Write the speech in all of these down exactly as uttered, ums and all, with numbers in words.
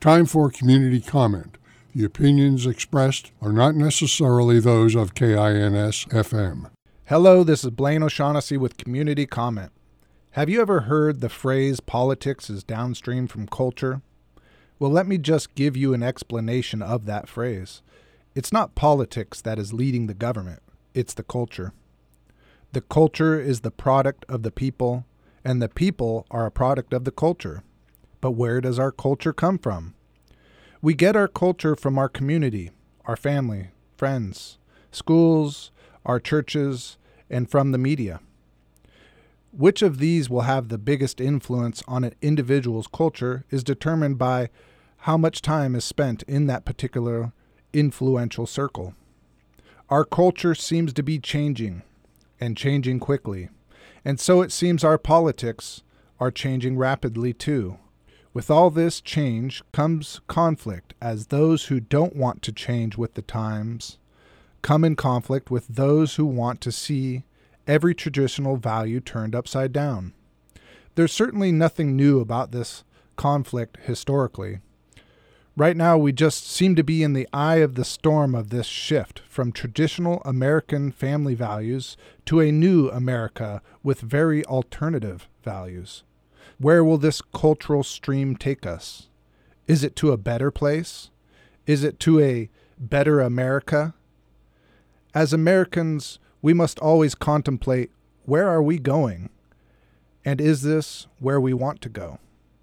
Time for community comment. The opinions expressed are not necessarily those of K I N S F M. Hello, this is Blaine O'Shaughnessy with Community Comment. Have you ever heard the phrase politics is downstream from culture? Well, let me just give you an explanation of that phrase. It's not politics that is leading the government, it's the culture. The culture is the product of the people, and the people are a product of the culture. But where does our culture come from? We get our culture from our community, our family, friends, schools, our churches, and from the media. Which of these will have the biggest influence on an individual's culture is determined by how much time is spent in that particular influential circle. Our culture seems to be changing, and changing quickly, and so it seems our politics are changing rapidly too. With all this change comes conflict, as those who don't want to change with the times come in conflict with those who want to see every traditional value turned upside down. There's certainly nothing new about this conflict historically. Right now, we just seem to be in the eye of the storm of this shift from traditional American family values to a new America with very alternative values. Where will this cultural stream take us? Is it to a better place? Is it to a better America? As Americans, we must always contemplate, where are we going? And is this where we want to go?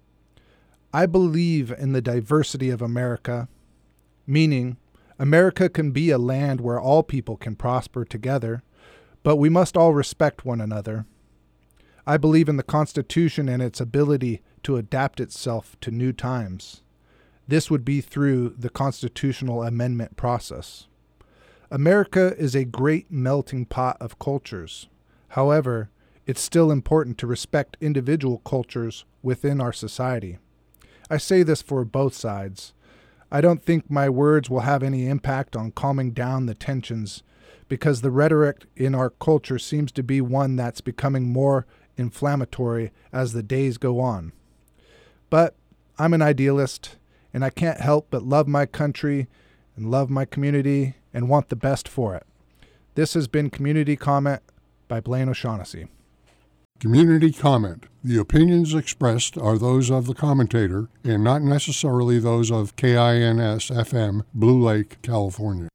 I believe in the diversity of America, meaning America can be a land where all people can prosper together, but we must all respect one another. I believe in the Constitution and its ability to adapt itself to new times. This would be through the constitutional amendment process. America is a great melting pot of cultures. However, it's still important to respect individual cultures within our society. I say this for both sides. I don't think my words will have any impact on calming down the tensions, because the rhetoric in our culture seems to be one that's becoming more inflammatory as the days go on. But I'm an idealist, and I can't help but love my country and love my community and want the best for it. This has been Community Comment by Blaine O'Shaughnessy. Community comment. The opinions expressed are those of the commentator and not necessarily those of K I N S F M, Blue Lake, California.